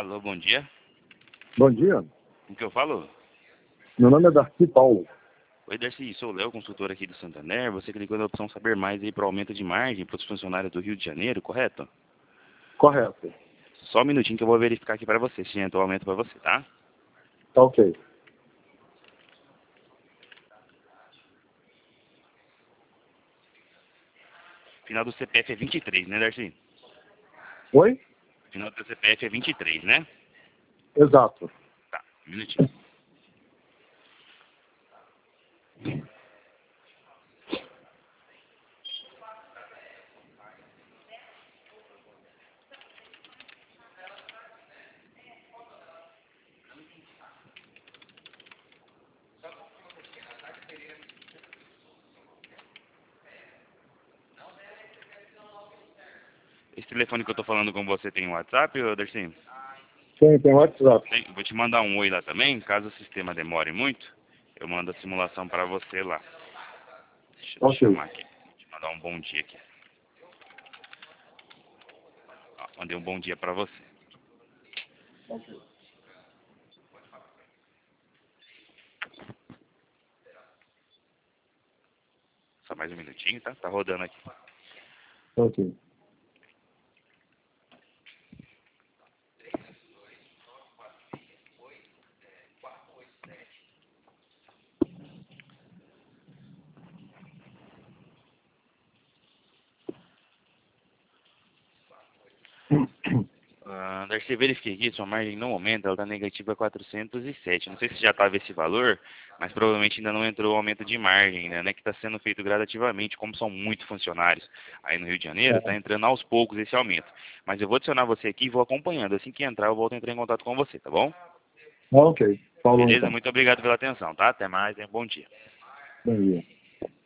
Alô, bom dia. Bom dia, Com que eu falo? meu nome é Darcy Paulo. Oi, Darcy, sou o Léo, consultor aqui do Santander. Você clicou na opção saber mais aí para o aumento de margem para os funcionários do Rio de Janeiro, correto? Correto. Só um minutinho que eu vou verificar aqui para você, se entrou o aumento para você, tá? Tá ok. Final do CPF é 23, né, Darcy? Oi? Final do CPF é 23, né? Exato. Tá, um minutinho. Esse telefone que eu tô falando com você tem WhatsApp, ô, Darcy? Tem WhatsApp. Vou te mandar um oi lá também, caso o sistema demore muito, eu mando a simulação para você lá. Deixa eu te Ok. chamar aqui, vou te mandar um bom dia aqui. Ó, mandei um bom dia para você. Só mais um minutinho, tá? Tá rodando aqui. Ok. Darcy, verifiquei aqui, sua margem no momento ela está negativa 407. Não sei se já estava esse valor, mas provavelmente ainda não entrou o aumento de margem, né? Que está sendo feito gradativamente, como são muitos funcionários aí no Rio de Janeiro, está entrando aos poucos esse aumento. Mas eu vou adicionar você aqui e vou acompanhando. Assim que entrar, eu volto a entrar em contato com você, tá bom? Ok. Falou Beleza? então. Muito obrigado pela atenção, tá? Até mais, hein? Bom dia. Bom dia.